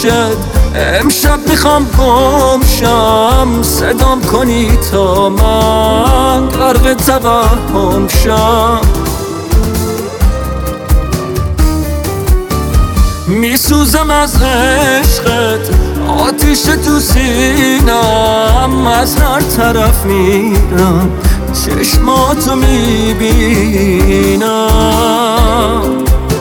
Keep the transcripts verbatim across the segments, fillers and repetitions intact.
امشب میخوام گمشم، صدام کنی تا من غرق توهم شم. میسوزم از عشقت، آتیش تو سینم، از هر طرف میرم چشماتو میبینم.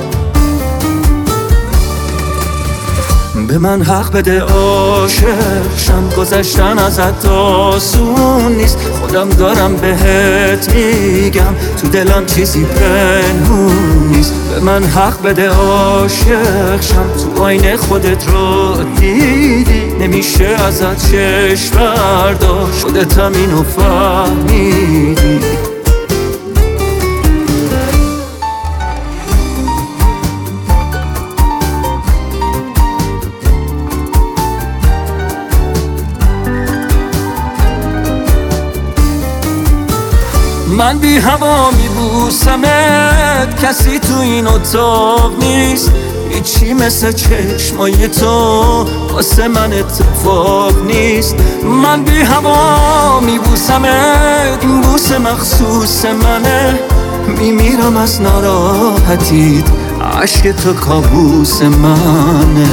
به من حق بده عاشق شم، گذشتن ازت آسون نیست، خودم دارم بهت میگم، تو دلم چیزی پنهون نیست. به من حق بده عاشق شم، تو آینه خودت رو دیدی، نمیشه ازت چشم برداشت، خودتم اینو فهمیدی. من بی هوا میبوسمت، کسی تو این اتاق نیست، هیچی مثل چشمای تو واسه من اتفاق نیست. من بی هوا میبوسمت، این بوسه مخصوص منه، میمیرم از ناراحتیت، عشق تو کابوس منه.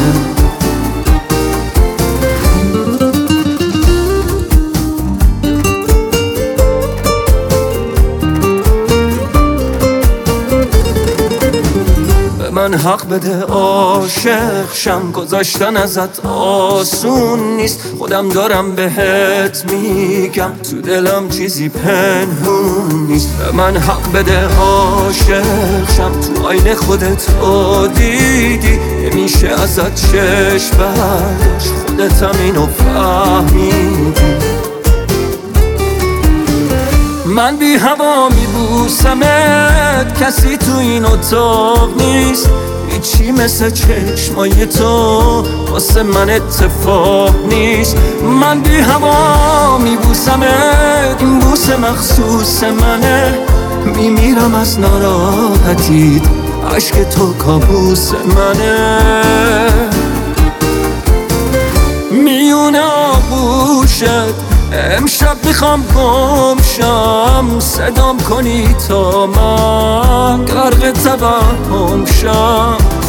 من حق بده عاشق شم، گذاشتن ازت آسون نیست، خودم دارم بهت میگم، تو دلم چیزی پنهون نیست. من حق بده عاشق شم، تو آینه خودت رو دیدی، نمیشه ازت چشم برداشت، خودتم اینو فهمیدی. من بی هوا میبوسمت، کسی تو این اتاق نیست، هیچی مثل چشمای تو واسه من اتفاق نیست. من بی هوا میبوسمت، این بوسه مخصوص منه، میمیرم از ناراحتیت، عشق تو کابوس منه. میونه آغوشت امشب میخوام گمشم، صدام کنی تا من غرق توهم شم.